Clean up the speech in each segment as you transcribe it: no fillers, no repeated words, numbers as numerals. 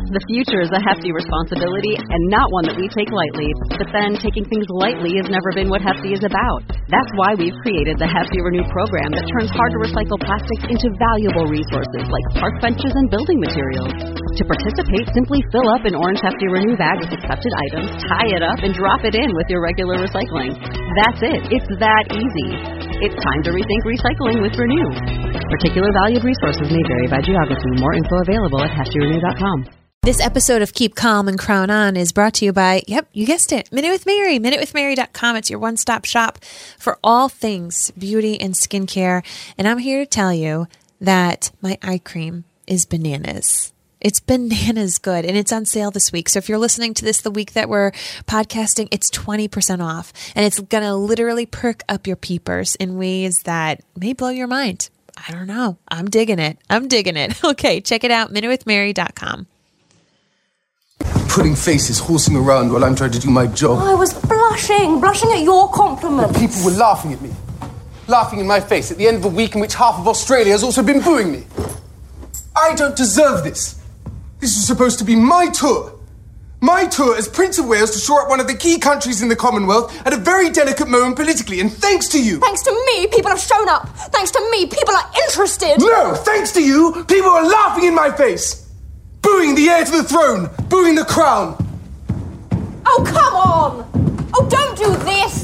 The future is a hefty responsibility and not one that we take lightly. But then, taking things lightly has never been what Hefty is about. That's why we've created the Hefty Renew program that turns hard-to-recycle plastics into valuable resources like park benches and building materials. To participate, simply fill up an orange Hefty Renew bag with accepted items, tie it up, and drop it in with your regular recycling. That's it. It's that easy. It's time to rethink recycling with Renew. Particular valued resources may vary by geography. More info available at heftyrenew.com. This episode of Keep Calm and Crown On is brought to you by, yep, you guessed it, Minute with Mary, minutewithmary.com. It's your one-stop shop for all things beauty and skincare. And I'm here to tell you that my eye cream is bananas. It's bananas good, and it's on sale this week. So if you're listening to this the week that we're podcasting, it's 20% off. And it's going to literally perk up your peepers in ways that may blow your mind. I don't know. I'm digging it. Okay, check it out, minutewithmary.com. Putting faces, horsing around while I'm trying to do my job. I was blushing at your compliment. People were laughing at me. Laughing in my face at the end of a week in which half of Australia has also been booing me. I don't deserve this. This was supposed to be my tour. My tour as Prince of Wales to shore up one of the key countries in the Commonwealth at a very delicate moment politically, and thanks to you. Thanks to me, people have shown up. Thanks to me, people are interested. No, thanks to you, people are laughing in my face. Booing the heir to the throne! Booing the crown! Oh, come on! Oh, don't do this!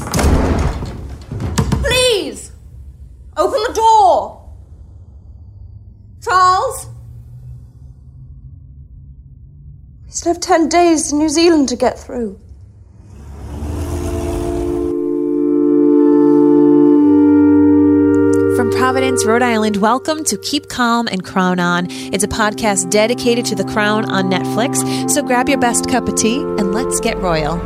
Please! Open the door! Charles? We still have 10 days to New Zealand to get through. From Providence, Rhode Island, welcome to Keep Calm and Crown On. It's a podcast dedicated to the crown on Netflix. So grab your best cup of tea and let's get royal.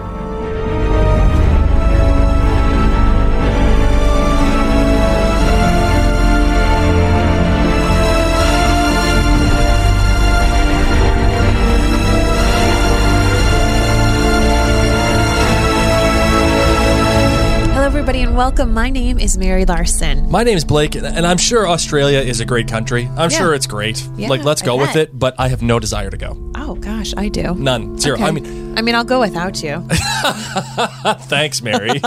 Everybody and welcome. My name is Mary Larson. My name is Blake, and I'm sure Australia is a great country. I'm sure it's great. Yeah, let's go with it, but I have no desire to go. Oh gosh, I do. None. Zero. Okay. I mean, I'll go without you. Thanks, Mary.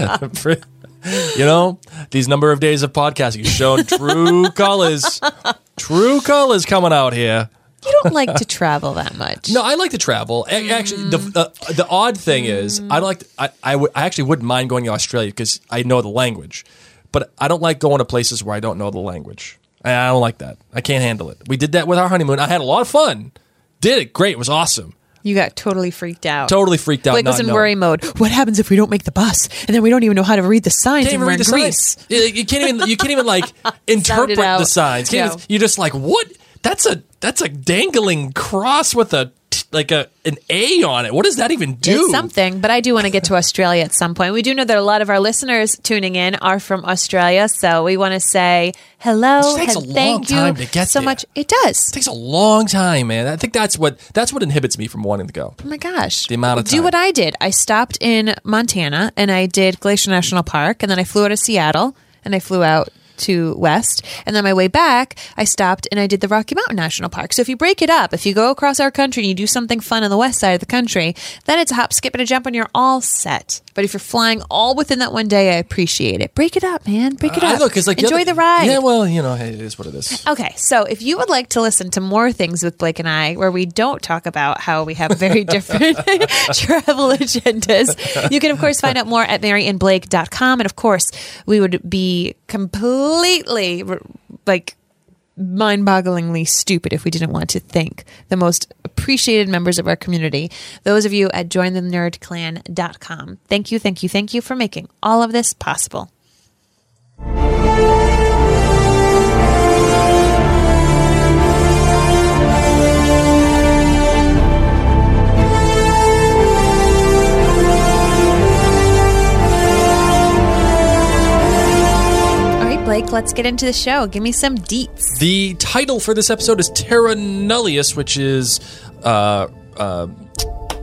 You know, these number of days of podcasting shown true colors. True colors coming out here. You don't like to travel that much. No, I like to travel. Actually, the odd thing is, I actually wouldn't mind going to Australia because I know the language, but I don't like going to places where I don't know the language. I don't like that. I can't handle it. We did that with our honeymoon. I had a lot of fun. Did it great. It was awesome. You got totally freaked out. Blake was in worry mode. What happens if we don't make the bus and then we don't even know how to read the signs? Can't even read the signs. You can't even like interpret the signs. You're just like, what? That's a dangling cross with an A on it. What does that even do? It's something, but I do want to get to Australia at some point. We do know that a lot of our listeners tuning in are from Australia, so we want to say hello. It takes a long time to get so there. much. It does. It takes a long time, man. I think that's what inhibits me from wanting to go. Oh my gosh. The amount of time. Do what I did. I stopped in Montana and I did Glacier National Park, and then I flew out of Seattle and I flew out to West, and then on my way back I stopped and I did the Rocky Mountain National Park. So if you break it up, if you go across our country and you do something fun on the west side of the country, then it's a hop, skip, and a jump and you're all set. But if you're flying all within that one day, I appreciate it. Break it up, man. Break it up. Enjoy the ride. Yeah, well, hey, it is what it is. Okay, so if you would like to listen to more things with Blake and I, where we don't talk about how we have very different travel agendas, you can, of course, find out more at maryandblake.com. And, of course, we would be completely, mind-bogglingly stupid if we didn't want to thank the most appreciated members of our community, those of you at jointhenerdclan.com. Thank you for making all of this possible. Blake, let's get into the show. Give me some deets. The title for this episode is Terra Nullius, which is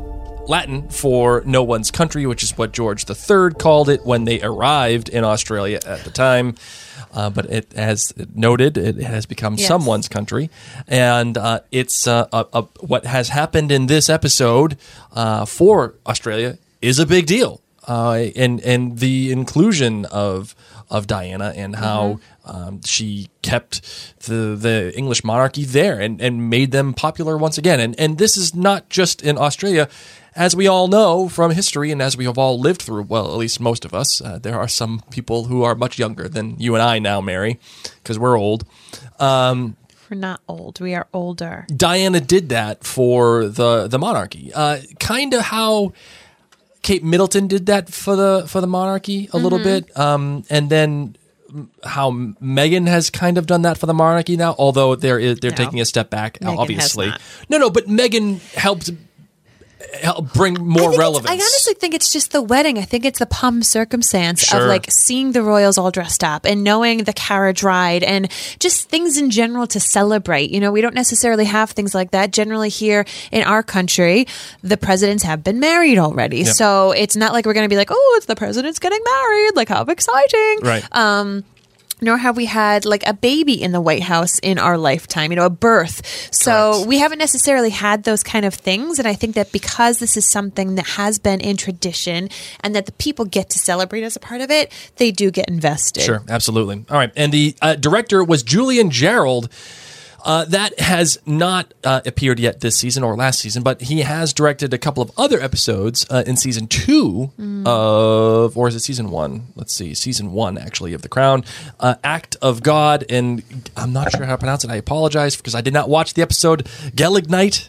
Latin for no one's country, which is what George III called it when they arrived in Australia at the time. But it has noted, it has become someone's country. And it's what has happened in this episode for Australia is a big deal. And the inclusion of Diana and how she kept the English monarchy there and made them popular once again. And this is not just in Australia. As we all know from history and as we have all lived through, well, at least most of us, there are some people who are much younger than you and I now, Mary, because we're old. We're not old. We are older. Diana did that for the monarchy. Kind of how Kate Middleton did that for the monarchy a little bit. And then how Meghan has kind of done that for the monarchy now, although they're taking a step back, Meghan obviously. has No, but Meghan helped bring more relevance. I honestly think it's just the wedding. I think it's the pomp circumstance Sure. of like seeing the royals all dressed up and knowing the carriage ride and just things in general to celebrate. You know, we don't necessarily have things like that. Generally here in our country, the presidents have been married already. Yep. So it's not like we're going to be like, oh, it's the president's getting married. Like how exciting. Right. Nor have we had like a baby in the White House in our lifetime, you know, a birth. So Correct. we haven't necessarily had those kind of things. And I think that because this is something that has been in tradition and that the people get to celebrate as a part of it, they do get invested. Sure, absolutely. All right. And the director was Julian Gerald. That has not appeared yet this season or last season, but he has directed a couple of other episodes in season 2 of, or is it season 1? Let's see, season 1 actually of The Crown, Act of God, and I'm not sure how to pronounce it. I apologize because I did not watch the episode Gelignite.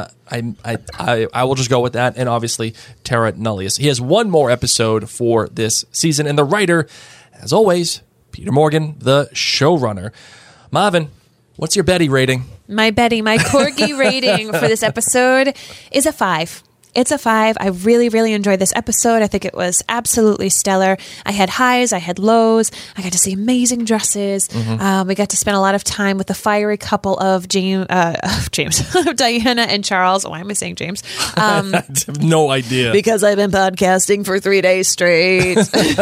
I will just go with that, and obviously Terra Nullius. He has one more episode for this season, and the writer, as always, Peter Morgan, the showrunner. Marvin, what's your Betty rating? My Corgi rating for this episode is a 5. It's a 5. I really, really enjoyed this episode. I think it was absolutely stellar. I had highs, I had lows. I got to see amazing dresses. We got to spend a lot of time with the fiery couple of Diana and Charles. Why am I saying James? I have no idea. Because I've been podcasting for 3 days straight.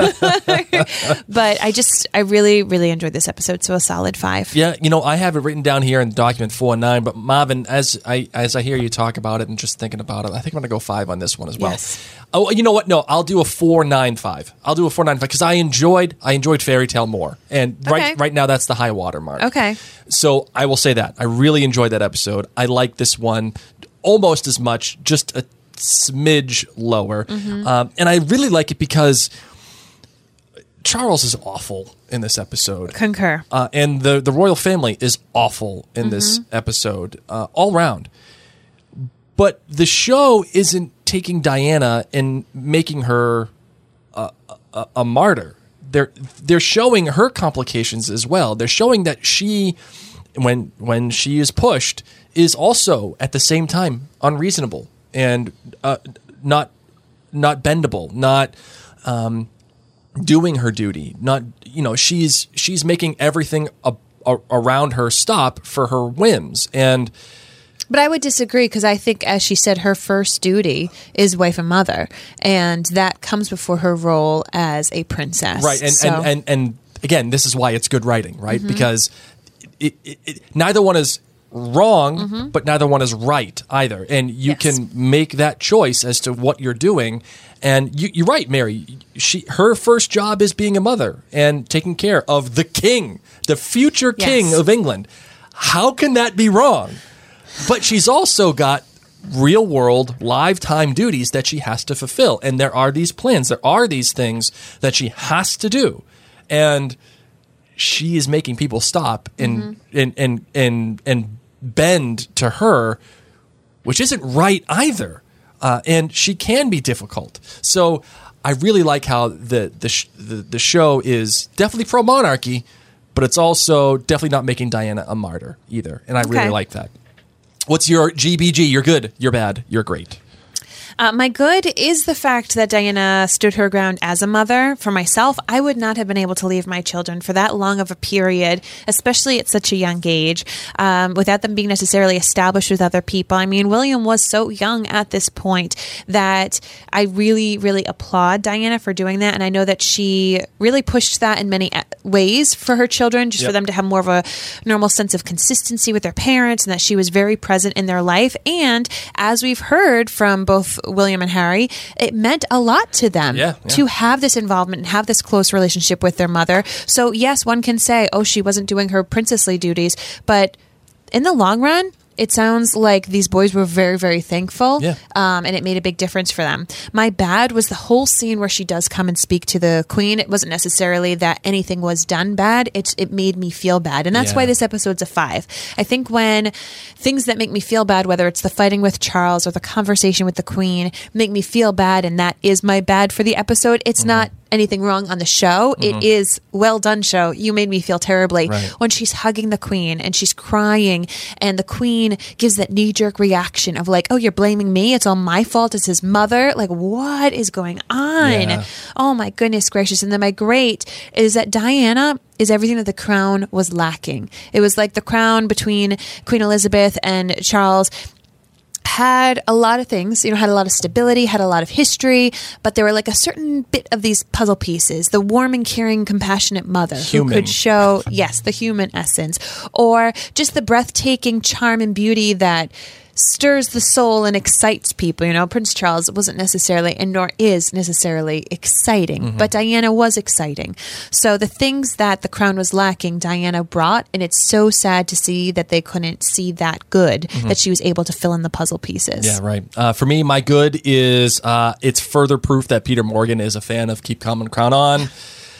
But I really, really enjoyed this episode. So a solid 5. Yeah, you know, I have it written down here in document 409, but Marvin, as I hear you talk about it and just thinking about it, I think I'm going to go 5 on this one as well. Yes. Oh, you know what? No, I'll do a 4.95. I'll do a 4.95 because I enjoyed Fairy Tale more, and Okay. right now that's the high water mark. Okay. So I will say that I really enjoyed that episode. I like this one almost as much, just a smidge lower, and I really like it because Charles is awful in this episode. Concur. And the royal family is awful in this episode, all round. But the show isn't taking Diana and making her a martyr. They're showing her complications as well. They're showing that she, when she is pushed, is also at the same time unreasonable and not bendable, not doing her duty. Not, you know, she's making everything around her stop for her whims. But I would disagree because I think, as she said, her first duty is wife and mother, and that comes before her role as a princess. Right, and again, this is why it's good writing, right? Because neither one is wrong, but neither one is right either, and you can make that choice as to what you're doing. And you're right, Mary. Her first job is being a mother and taking care of the king, the future king of England. How can that be wrong? But she's also got real world, live time duties that she has to fulfill. And there are these plans, there are these things that she has to do. And she is making people stop and bend to her, which isn't right either. And she can be difficult. So I really like how the show is definitely pro monarchy, but it's also definitely not making Diana a martyr either. And I really like that. What's your GBG? You're good. You're bad. You're great. My good is the fact that Diana stood her ground as a mother. For myself, I would not have been able to leave my children for that long of a period, especially at such a young age, without them being necessarily established with other people. I mean, William was so young at this point that I really, really applaud Diana for doing that. And I know that she really pushed that in many ways for her children, just for them to have more of a normal sense of consistency with their parents, and that she was very present in their life. And as we've heard from both William and Harry, it meant a lot to them to have this involvement and have this close relationship with their mother. So yes, one can say, oh, she wasn't doing her princessly duties, but in the long run, it sounds like these boys were very, very thankful, and it made a big difference for them. My bad was the whole scene where she does come and speak to the queen. It wasn't necessarily that anything was done bad. It made me feel bad, and that's why this episode's a 5. I think when things that make me feel bad, whether it's the fighting with Charles or the conversation with the queen, make me feel bad, and that is my bad for the episode, it's not anything wrong on the show. It is well done show. You made me feel terribly. When she's hugging the queen and she's crying and the queen gives that knee-jerk reaction of like, oh, you're blaming me? It's all my fault. It's his mother. Like, what is going on? Oh my goodness gracious. And then my great is that Diana is everything that the crown was lacking. It was like the crown between Queen Elizabeth and Charles had a lot of things, had a lot of stability, had a lot of history, but there were like a certain bit of these puzzle pieces. The warm and caring, compassionate mother who could show, the human essence, or just the breathtaking charm and beauty that stirs the soul and excites people. Prince Charles wasn't necessarily, and nor is necessarily, exciting, but Diana was exciting. So the things that the crown was lacking, Diana brought, and it's so sad to see that they couldn't see that good, that she was able to fill in the puzzle pieces. Yeah, right. For me, my good is it's further proof that Peter Morgan is a fan of Keep Calm and Crown On.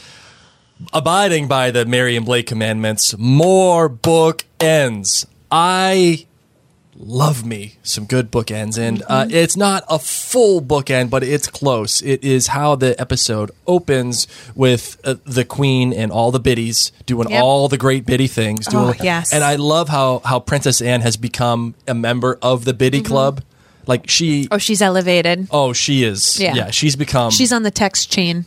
Abiding by the Mary and Blake commandments, more book ends. I love me some good bookends, and it's not a full bookend, but it's close. It is how the episode opens with the queen and all the biddies doing all the great biddy things. And I love how Princess Anne has become a member of the biddy club. Like she's elevated. Oh, she is. Yeah, she's become. She's on the text chain.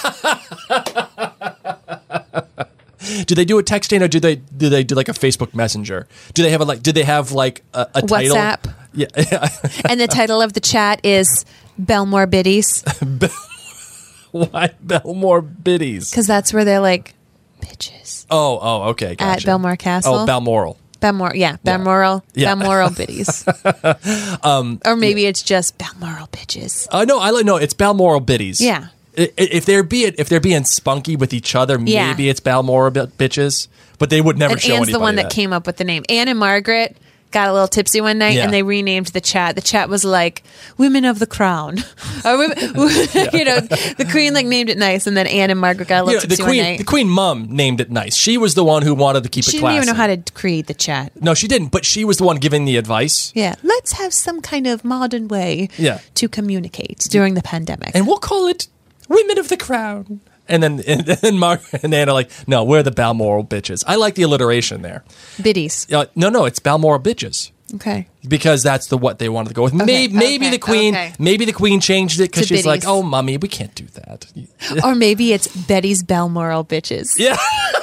Do they do a text chain, or do they do like a Facebook Messenger? Do they have a title? WhatsApp. Yeah. And the title of the chat is Belmore Biddies. Why Belmore Biddies? Because that's where they're like bitches. Oh, okay, gotcha. At Belmore Castle. Oh, Balmoral. Balmoral. Balmoral Biddies. Or maybe it's just Balmoral Bitches. No, it's Balmoral Biddies. Yeah. If they're being spunky with each other, maybe it's Balmoral bitches, but they would never show Anne's anybody the one that came up with the name. Anne and Margaret got a little tipsy one night, and they renamed the chat. The chat was like Women of the Crown, or the Queen named it nice, and then Anne and Margaret got a little tipsy one night. The Queen Mum named it nice. She was the one who wanted to keep it classy. She didn't even know how to create the chat. No, she didn't. But she was the one giving the advice. Yeah, let's have some kind of modern way to communicate during the pandemic, and we'll call it Women of the Crown. And then Margaret and Anne are like, no, we're the Balmoral bitches. I like the alliteration there. Biddies. No, it's Balmoral bitches. Okay. Because that's what they wanted to go with. Okay. Maybe the Queen changed it because she's like, oh, mommy, we can't do that. Or maybe it's Betty's Balmoral bitches. Yeah.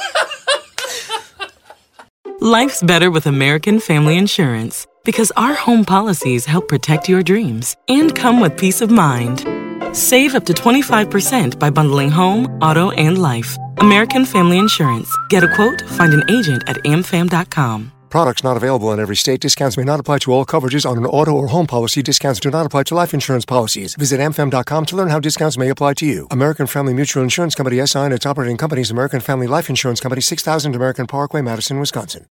Life's better with American Family Insurance because our home policies help protect your dreams and come with peace of mind. Save up to 25% by bundling home, auto, and life. American Family Insurance. Get a quote, find an agent at amfam.com. Products not available in every state. Discounts may not apply to all coverages on an auto or home policy. Discounts do not apply to life insurance policies. Visit amfam.com to learn how discounts may apply to you. American Family Mutual Insurance Company, SI, and its operating companies, American Family Life Insurance Company, 6000 American Parkway, Madison, Wisconsin.